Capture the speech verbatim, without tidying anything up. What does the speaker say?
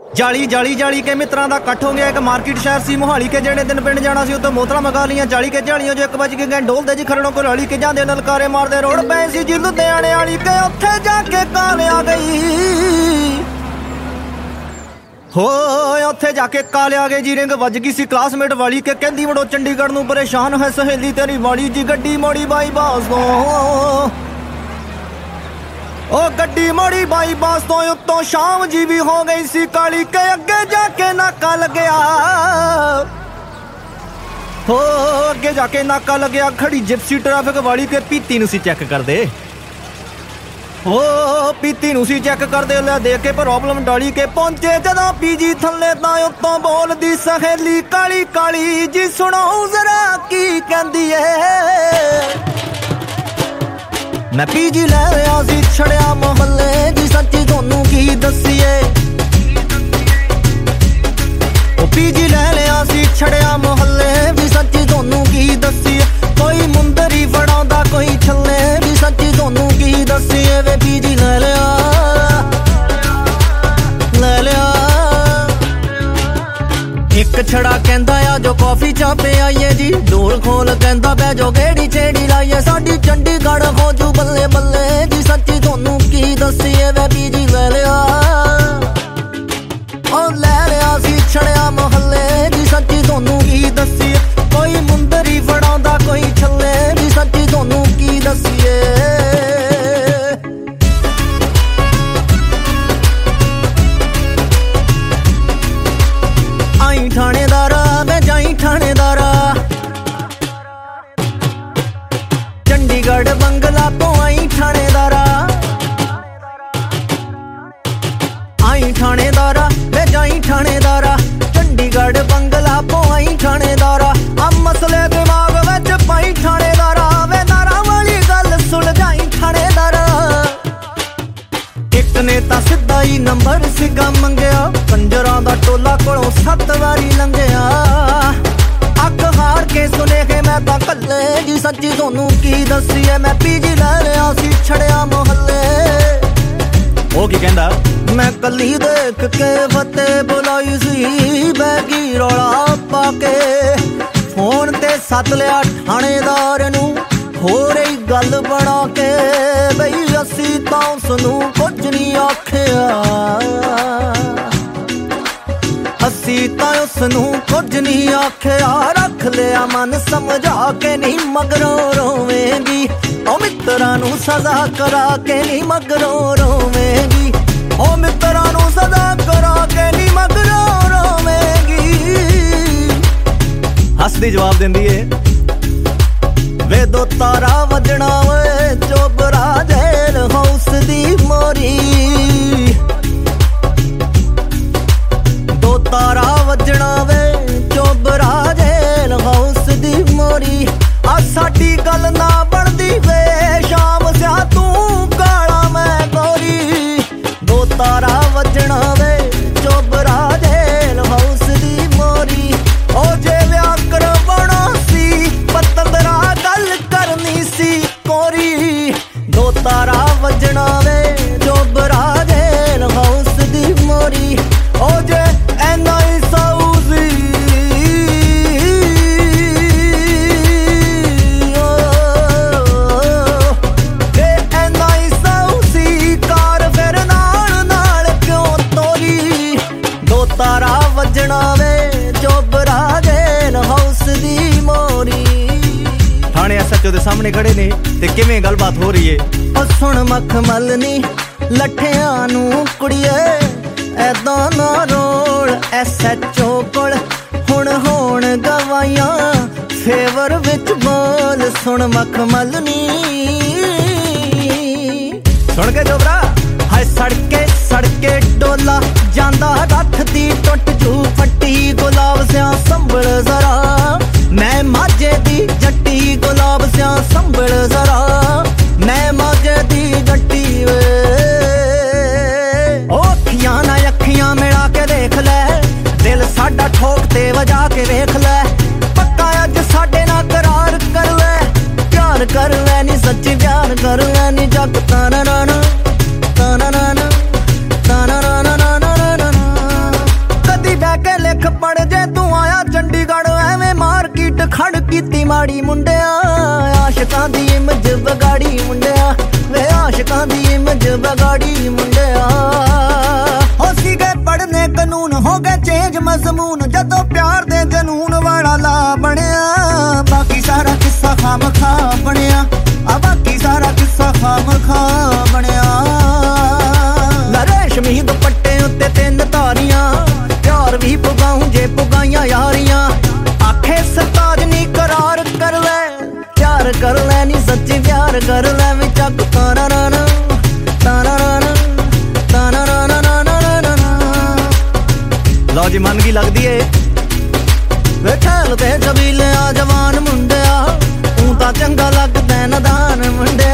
जाली जाली जाली के मित्रां दा इकट्ठ हो गया एक मार्केट शहर सी मोहाली के जेड़े दिन पिंड जाना सी उत्ते मोतरा मंगा लियां चाली के झालियां जो एक बज के गए ढोलदे जी खरड़ों को लाली के जांदे नलकारे मारदे रोड पे सी जी लुधियाने वाली के उत्थे जाके काल आ गई हो उत्थे जाके काल आ गई जी रिंग वज गई सी क्लासमेट वाली के कहंदी बड़ो चंडीगढ़ नूं परेशान है सहेली तेरी वाली जी गड्डी मोड़ी बाई बास तो ओ गड्डी मोड़ी बाई बास तो उत्तों शाम जी भी हो गई सी काली के अगे जाके नाका लग्या हो अगे जाके नाका लग्या खड़ी जिप्सी ट्रैफिक वाली के पीती नूं सी चेक कर दे हो पीती नूं सी चेक कर दे ले देख के प्रॉब्लम डाली के पहुंचे जदों पीजी थल्ले तां उत्तों बोलदी सहेली काली काली जी सुनो जरा की कहंदी है मैं पीजी लै लिया सी छड़िया मोहल्ले दी सच्ची थोनू की दसीए ओ पीजी लै लिया सी छड़िया मोहल्ले दी सच्ची थोनू की दसीए कोई मुंदरी फड़ांदा कोई छल्ले दी सच्ची थोनू की दसीए वे पीजी लै लिया लै लिया एक छड़ा कहंदा आ जो कॉफी चा पे आईए जी डोल खोल कहंदा बै जो गेड़ी छेड़ी लाइए साडी चंडीगढ़ हो जू बल्ले बल्ले जी सच्ची थोनू की दसीए वे पीजी लै लिया ओ लै लिया सी छड़िया मोहल्ले जी सच्ची थोनू की दसीए कोई मुंदरी फड़ांदा कोई छल्ले जी सच्ची थोनू की दसीए आई थानेदारा मैं जाई थानेदारा चंडीगढ़ बंगला तो आई थानेदारा आई थानेदारा मैं जाई थानेदारा चंडीगढ़ बंगला तो आई थानेदारा अब मसले दिमाग विच पाई थानेदारा वे दारा वाली गल सुलझाई थानेदारा एक ने तां सिद्धा ही नंबर सिगा मंगया कंजरां दा टोला कोलों सत्त वारी लंघिया अख हार के सुनेखे मैं तां कल्ले जी सच्ची थोनू की दसीए मैं पीजी लै लिया सी छड़िया मोहल्ले ओ की कहंदा मैं कली देख के फते बुलाई सी बैगी रौला पाके फोन ते सत लिया थानेदार नूं हो रही गल बना के बई असी तां उसनूं कुछ नहीं आखिया असी तां उसनूं कुछ नहीं आखिया रख लिया मन समझा के नहीं मगरों रोवेंगी ओ मित्रां नूं सजा करा के नहीं मगरों रोवेंगी ओ मित्रां नूं सजा करा के नहीं मगरों रोवेंगी हसदी जवाब दिंदी है वे दो तारा वजना वे चोबरा जेल हाउस दी मोरी दो तारा वजना वे चोबरा जेल हाउस दी मोरी आ साडी गल ना बनदी वे शाम सिया तू काला मैं गोरी दो तारा वजना वे चोबरा जेल हाउस दी मोरी ओ जे विआह करवाना सी पतंदरा गल करनी सी कोरी दो तारा वजना वे चोबरा जेल हाउस दी मोरी ओ जे ऐना ही साउजी जे ऐना ही साउजी कार फिर नाल नाल क्यों तोरी दो तारा वजना वे चोबरा जेल हाउस दी मोरी थाने एसएचओ दे सामने खड़े ने ते किवें गलबात हो रही है ओ सुन मखमल नी लठियां नूं कुड़िए ऐदां ना रोल एसएचओ कोल हुण होण गवाइयां फेवर विच बोल सुन मखमल नी सुन के जोबरा हाय सड़के सड़के डोला जांदा रथ दी टुट जू फट्टी गुलाब सिया संभल जरा मैं माझे दी जट्टी गुलाब सिया संभल जरा मैं माझे दी जट्टी वे ओ अखियां ना अखियां मिला के देख ले दिल साडा ठोक ते वजा के देख ले पक्का अज साडे नाल करार कर ले प्यार कर ले नी सच्ची प्यार कर ले नी जग ताना ना ताना ना ताना ना ना ना ना ਮਾੜੀ ਮੁੰਡਿਆ ਆਸ਼ਿਕਾਂ ਦੀ ਇਮਜ ਵਿਗਾੜੀ ਮੁੰਡਿਆ ਵੇ ਆਸ਼ਿਕਾਂ ਦੀ ਇਮਜ ਵਿਗਾੜੀ ਮੁੰਡਿਆ ਹੋ ਸੀਗੇ ਪੜ੍ਹਨੇ ਕਾਨੂੰਨ ਹੋ ਗਏ ਚੇਂਜ ਮਜ਼ਮੂਨ ਜਦੋਂ ਪਿਆਰ ਦੇ ਜਨੂਨ ਵਾਲਾ ਲਾ ਬਣਿਆ ਬਾਕੀ ਸਾਰਾ ਕਿੱਸਾ ਖਾਮਖਾ ਬਣਿਆ ਆ ਬਾਕੀ ਸਾਰਾ ਕਿੱਸਾ ਖਾਮਖਾ ਬਣਿਆ ਰੇਸ਼ਮੀ ਦੁਪੱਟੇ ਉੱਤੇ ਤਿੰਨ ਧਾਰੀਆਂ ਪਿਆਰ ਵੀ ਪੁਗਾਉਂ ਜੇ ਪੁਗਾਈਆਂ ਯਾਰੀਆਂ ਆਖੇ ਸਰਤਾਜ ਨੀ ਕਰਾਰ ਕਰ ਲੈ ਪਿਆਰ ਕਰ ਲੈ ਨੀ ਸੱਚੀ ਪਿਆਰ ਕਰ ਲੈ ਵੀ ਚੱਕ ਤਾਰਾ ਨਾ ਨਾ ਤਾਰਾ ਨਾ ਨਾ ਤਾਰਾ ਨਾ ਨਾ ਨਾ ਨਾ ਨਾ ਲਓ ਜੀ ਮਨ ਕੀ ਲੱਗਦੀ ਏ ਵੇ ਖੇਲ ਤੇ ਕਬੀਲੇ ਆ ਜਵਾਨ ਮੁੰਡਿਆ ਤੂੰ ਤਾਂ ਚੰਗਾ ਲੱਗਦਾ ਨਦਾਨ ਮੁੰਡੇ